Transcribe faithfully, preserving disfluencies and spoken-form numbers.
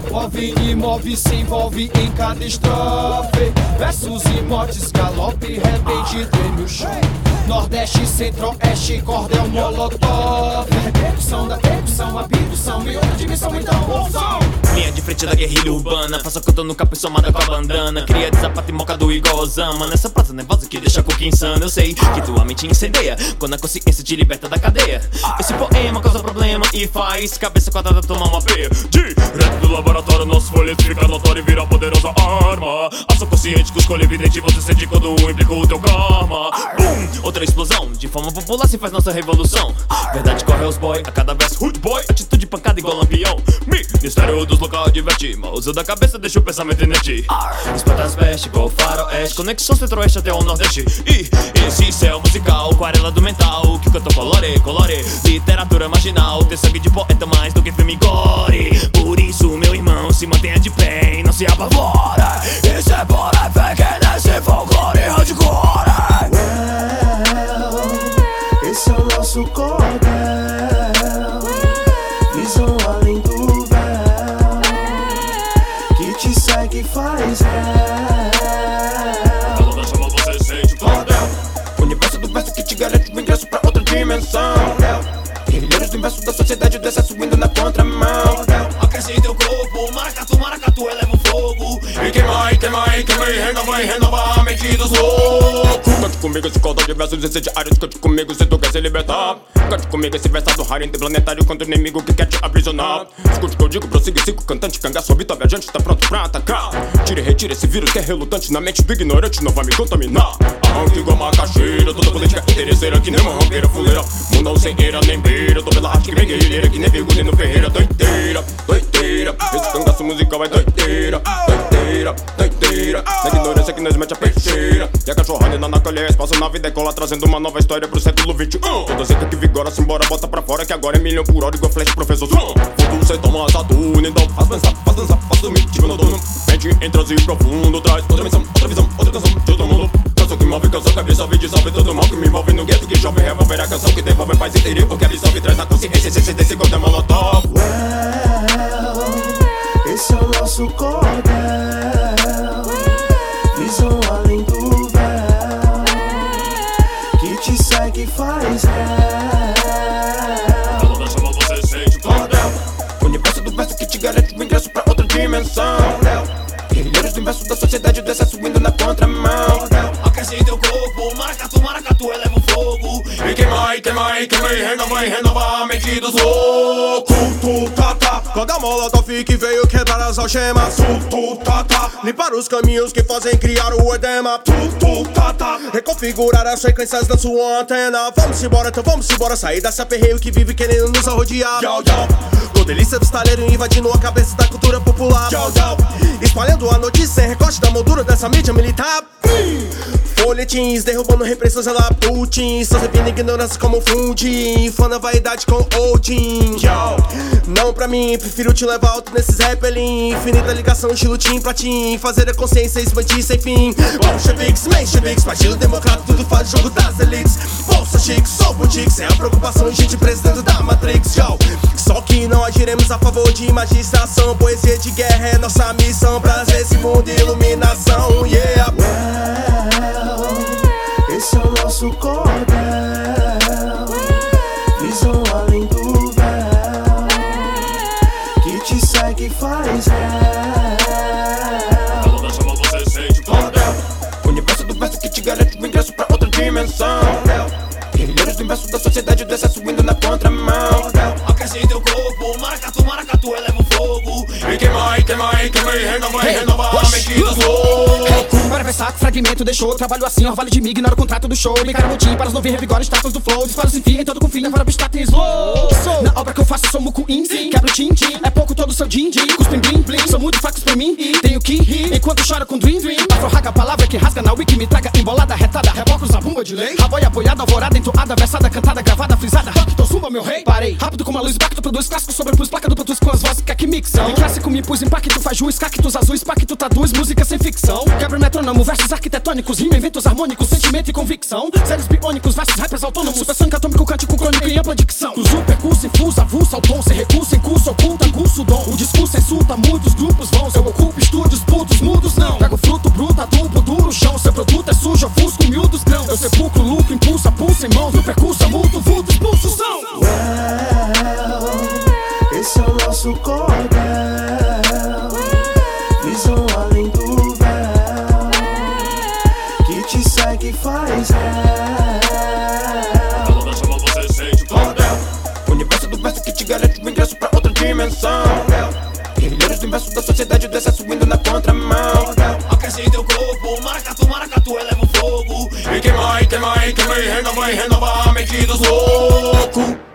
Move e move, se envolve em cada estrofe. Versos e motes, galope, repente, treme o chão. Nordeste, centro-oeste, cordel, molotov. Repercussão da percussão, abdução e outra dimensão, então bom som. Linha de frente da guerrilha urbana, faço que eu tô no capô somada com a bandana. Cria de sapato e mocado igual Osama. Nessa prosa nervosa que deixa a cuca insana. Eu sei que tua mente incendeia quando a consciência te liberta da cadeia. Esse poema causa problema e faz cabeça quadrada tomar uma peia. Direto do laboratório, nosso folheto fica notório e vira poderosa arma. A sua consciente que escolhe evidente, você sente quando implica o teu karma. Bum! Outra explosão, de forma popular se faz nossa revolução. Verdade corre aos boy, a cada verso hood boy. Atitude pancada igual lampião. Ministério dos local diverte, mas uso da cabeça deixa o pensamento inerte. Espanta as vestes, igual faroeste, conexão centro-oeste até o nordeste. E esse céu musical, aquarela do mental, que cantou colore, colore. Literatura marginal, ter sangue de poeta mais do que filme gore. Por isso, meu irmão, se mantenha de pé e não se apavora. Isso é bora, fé que nesse folclore hardcore. Esse é o nosso cordel, visão além do véu, que te segue e faz réu. Ela não chama, você sente o cordel. Universo do verso que te garante o ingresso pra outra dimensão. Guerrilheiros do inverso da sociedade, do excesso indo na contramão. Aquece teu corpo, maracatu, maracatu, eleva o fogo. E queima, e queima, e queima, e renova, e renova a mente dos loucos. Cante comigo esse cordão de versos incendiários. Cante comigo se tu quer se libertar. Cante comigo esse versado raro interplanetário contra o inimigo que quer te aprisionar. Escute o que eu digo, prossiga esse cantante. Cangaço, vitória, viajante, tá pronto pra atacar. Tire e retire esse vírus que é relutante na mente do ignorante, não vai me contaminar. Arranque igual macaxeira, toda política interesseira que nem uma ronqueira fuleira. Mundão sem eira nem beira, tô pela arte que vem guerrilheira que nem Virgulino Ferreira. Doideira, doideira, esse cangaço musical é doideira. Doideira, doideira, na ignorância que nós mete a peixeira. E a cachorrada ainda na colher, espaço na vida decola, trazendo uma nova história pro século vinte e um. Toda seca que vigora, simbora, bota pra fora, que agora é milhão por hora igual flash, professor Zoom. Fundo cê toma Saturno, então faz pensar, faz dançar, faz dormir, tipo noturno. Mente em transe profundo, traz outra missão, outra visão, outra canção de todo mundo. Canção que move, canção, cabeça, vídeo, salve todo mal que me envolve no gueto, que chove, revolver a canção que devolve paz interior, que absorve, traz na consciência, esse desse gol é molotov. Esse é o nosso cordel, visão além do véu, que te segue e faz réu. Ela não chama, você sente o cordel. Universo do verso que te garante o ingresso pra outra dimensão. Guerrilheiros do inverso da sociedade, do excesso indo na contramão. Aquece teu corpo, maracatu, maracatu, eleva o fogo. E queima, e queima, e queima, e renova, e renova a mente dos loucos. Tu, tá, tá. Quando a molotov que veio quebrar as algemas, Tu, tu, tá, tá. limpar os caminhos que fazem criar o edema, Tu, tu, tá, tá. reconfigurar as frequências da sua antena. Vamos embora, então vamos embora, sair desse aperreio que vive querendo nos arrodear. Yo, yo. Com delícia do estaleiro invadindo a cabeça da cultura popular. Yo, yo. Espalhando a notícia em recorte da moldura dessa mídia militar. Folhetins derrubando repressões, ela Putin. Só servindo ignorância como fundim. Fã vaidade com Odin. Yo. Não pra mim, prefiro te levar alto nesses Zeppelin. Infinita ligação, estilo Tim pra Tim. Fazer a consciência expandir sem fim. Bolcheviques, mencheviques, partido democrata, tudo faz jogo das elites. Bolsa chique, sou boutique, sem a preocupação, gente presidente da Matrix. Yo. Só que não agiremos a favor de magistração. Poesia de guerra é nossa missão. Prazer esse mundo e iluminação. Yeah. Esse é o nosso cordel, visão além do véu, que te segue e faz réu. Ela não chama, você sente o cordel. Universo do verso que te garante o ingresso pra outra dimensão. Guerrilheiros do inverso da sociedade, do excesso indo na contramão. Aquece teu corpo, maracatu, maracatu, eleva o fogo. E queima, e queima, e queima, e renova, e renova a mente dos loucos. Breve saco, fragmento, deixou. Trabalho assim, orvalho de mim, ignora o contrato do show. Me cara motim para os não ver revigora, status do flow. Disparo sem fim, em todo com fim, leva para o status slow. Na obra que eu faço, sou muco índice. Quebra o tim-tim, é pouco todo seu din-din. Cuspem blim-blim, sou muito fracos pra mim. Tenho que rir, enquanto choro com dream-dream. Afro-raga, palavra que rasga na wiki, me traga embolada, retada. Rebocos na bomba de lei. Raboia apoiada, alvorada, entoada, versada, cantada, gravada, frisada. Rock, tô zumba, meu rei. Parei, rápido como a luz, impacto produz clássico, sobrepus, placa do produz com as vozes que aqui mixam. Em clássico me pus, impacto faz jus, cactos azuis, pacto traduz, música sem ficção. Quebra o metrônomo, versos arquitetônicos, rima, inventos harmônicos, sentimento e convicção. Séries biônicos, versos rappers autônomos, supersônico, atômico, cântico, crônico e ampla dicção. Cruzo, percurso, infuso, avulso ao tom, sem recurso, em curso, oculta, curso, dom. O discurso insulta, muitos grupos vãos, eu ocupo estúdios, putos, mudos não. Trago fruto bruto, adubo, duro chão, seu produto é sujo, ofusco, miúdos grãos. Eu sepulcro, lucro, impulso, pulso em mãos, no percurso, multo, vulto, expulso são. Well, esse é o nosso cordel, visão além do véu, que te segue e faz réu. Cada vez chama você sente cordel. Universo do verso que te garante o ingresso pra outra dimensão. Guerrilheiros do inverso da sociedade do excesso indo na contramão. Aquece teu corpo, maracatu, maracatu, eleva o fogo. E queima, e queima, e queima, e renova, e renova a mente dos loucos.